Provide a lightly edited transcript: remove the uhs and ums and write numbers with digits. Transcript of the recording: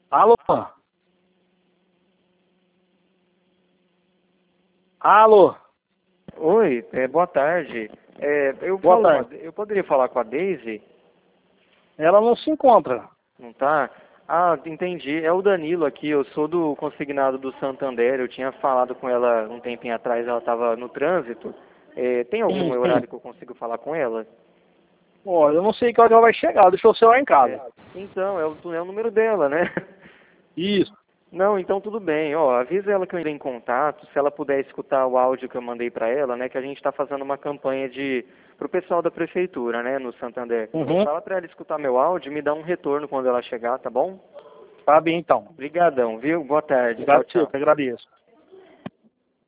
Alô? Alô? Oi, boa tarde. Boa tarde. Eu poderia falar com a Daisy? Ela não se encontra. Não tá? Ah, entendi. É o Danilo aqui, eu sou do consignado do Santander. Eu tinha falado com ela um tempinho atrás, ela estava no trânsito. Tem algum Sim. horário que eu consigo falar com ela? Olha, eu não sei que hora ela vai chegar. Deixou o celular em casa. Então, é o número dela, né? Isso. Não, então tudo bem. Ó, avisa ela que eu entrei em contato, se ela puder escutar o áudio que eu mandei para ela, né, que a gente está fazendo uma campanha pro pessoal da prefeitura, né, no Santander. Uhum. Fala para ela escutar meu áudio e me dá um retorno quando ela chegar, tá bom? Tá bem, então. Obrigadão, viu? Boa tarde. Tchau, Obrigado, tchau. eu que agradeço.